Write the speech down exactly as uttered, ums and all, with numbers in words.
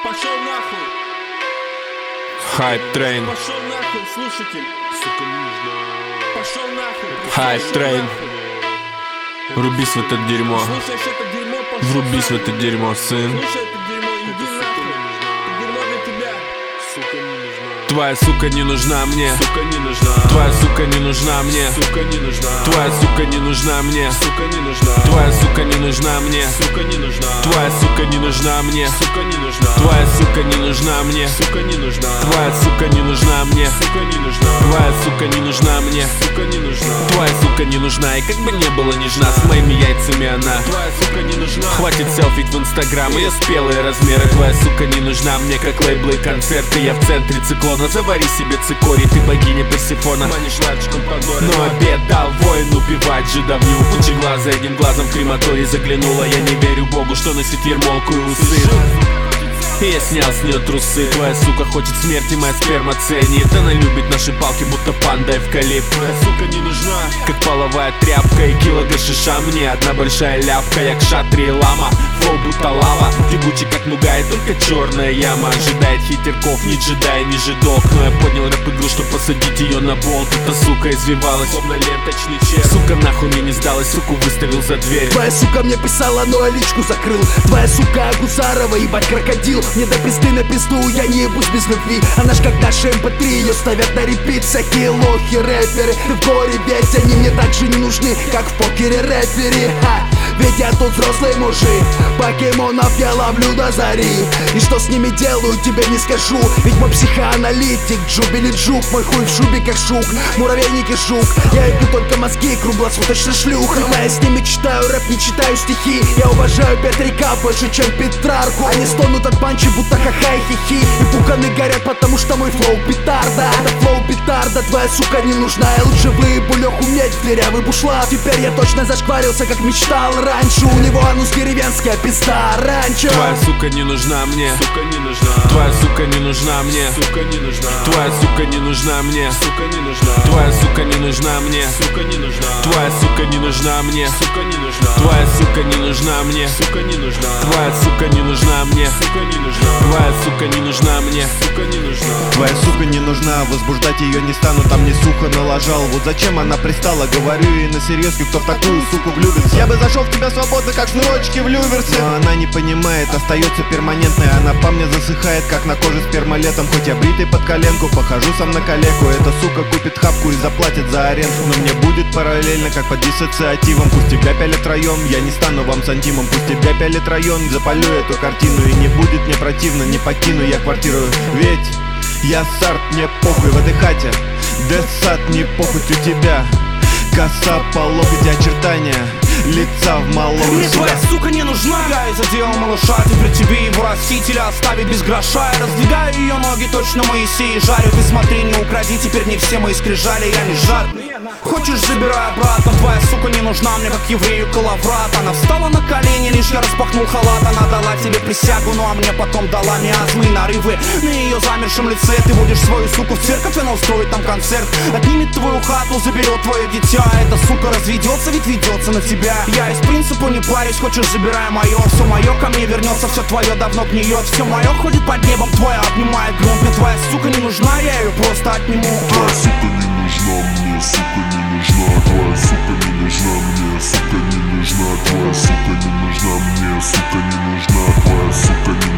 Пошел нахуй. Хайп трейн. Пошел нахуй, слушатель. Сука, нужно. Пошел нахуй. Хайп трейн. Врубись в это дерьмо. Слушаешь это дерьмо, пошел Врубись в нахуй. это дерьмо, сын. Слушай это дерьмо, иди нахуй. Это дерьмо для тебя. Сука, не нужна. Твоя сука не нужна мне. Сука, не нужна. Твоя сука не нужна мне. Сука, не нужна. Твоя сука не нужна мне. Сука, не нужна. Твоя сука не нужна мне. Сука, не нужна. Твоя сука не нужна мне. Сука, не нужна. Твоя сука не нужна мне. Сука, не нужна. Твоя сука не нужна мне. Сука, не нужна. Твоя сука не нужна мне. Сука, не нужна. Твоя сука не нужна, и как бы не было нежна, с моими яйцами она. Твоя сука не нужна. Хватит селфить в инстаграм, ее спелые размеры. Твоя сука не нужна мне, как лейблы и концерты. Я в центре циклона, завари себе цикорий. Ты богиня Персифона, Манишь лапчиком по горе. но обед дал воин убивать жидовню. Пучеглаза одним глазом в крематорий заглянула. Я не верю Богу, что носит ермолку и усы. И я снял с нее трусы. Твоя сука хочет смерти, моя сперма ценит. Она любит наши палки, будто панда эвкалипт. Твоя сука не нужна. Как половая тряпка и кило гашиша. Мне одна большая ляпка, я кшатри лама. Флоу будто лава, ебучий как нуга, и только черная яма. Ожидает хитерков, не джедай, не жидок. Но я поднял рэп-игру, чтоб посадить ее на болт. Эта сука извивалась, Словно ленточный червь. сука нахуй мне не сдалась, суку выставил за дверь. Твоя сука мне писала, но я личку закрыл. Твоя сука Гусарова, ебать крокодил. Мне до пизды на пизду, я не ебусь без любви. Она ж как наша эм пэ три, ее ставят на репит. Всякие лохи, рэперы, ты в горе, ведь они мне так же не нужны, как в покере рэпери. Ха! Ведь я тут взрослый мужик, покемонов я ловлю до зари. И что с ними делаю, тебе не скажу. Ведь мой психоаналитик, Джубили Джук. Мой хуй в шубе как шук, муравейник и жук. Я ебу только мозги, круглосуточно шлюха. Когда я с ними читаю рэп, не читаю стихи. Я уважаю Петрика больше, чем Петрарку. Они стонут от панчи, будто ха-ха и хихи. И пуканы горят, потому что мой флоу петарда. Это флоу петарда, твоя сука не нужна. Я лучше выебу Леху медь в дырявый бушлат. Теперь я точно зашкварился, как мечтал раньше. У него анус деревенская пизда ранчо. Твоя сука не нужна мне. Сука, не нужна. Твоя сука не нужна мне. Сука, не нужна. Твоя сука не нужна мне. Сука, не нужна. Твоя сука не нужна мне. Сука, не нужна. Твоя сука не нужна мне. Сука, не нужна. Твоя сука не нужна мне. Сука, не нужна. Твоя сука не нужна мне. Сука, не нужна. Твоя сука не нужна мне. Сука, не нужна. Твоя сука не нужна, возбуждать ее не стану, там не сука налажал. Вот зачем она пристала, говорю ей на серьезке, кто в такую суку влюбится. Я бы зашел в тебя свободно, как шнурочки в люверсе. Но она не понимает, остается перманентной. Она по мне засыхает, как на коже сперма летом. Хоть я бритый под коленку, похожу сам на калеку. Эта сука купит хапку и заплатит за аренду. Но мне будет параллельно, как под диссоциативом. Пусть тебя пялят район, я не стану вам сантимом. Пусть тебя пялят район, запалю эту картину. И не будет мне противно, не покину я квартиру. Ведь я сарт, мне похуй в этой хате. Десат, не похуй у тебя. Коса по локоть, очертания лица в малом. Мне твоя сука не нужна. Я из-за дела малыша, теперь тебе его растителя оставить без гроша. Я раздвигаю ее ноги, точно Моисей жарю. Ты смотри, не укради, теперь не все мои скрижали. Я не жадный. Хочешь, забирай обратно. Твоя сука не нужна мне, как еврею коловрат. Она встала на колени, лишь я распахнул халат. Она дала тебе присягу, ну а мне потом дала миазмы и нарывы. На ее замершем лице ты водишь свою суку в церковь, она устроит там концерт. Отнимет твою хату, заберет твое дитя. Эта сука разведется, ведь ведется на тебя. Я из принципа не парюсь, хочешь, забирай мое. Все мое ко мне вернется, все твое давно гниет. Все мое ходит под небом, твоя обнимает грунт. Мне твоя сука не нужна, я ее просто отниму. Твоя сука не нужна мне, сука не нужна. Твоя сука не нужна мне, сука не нужна. Твоя сука не нужна мне, сука не нужна. Твоя сука не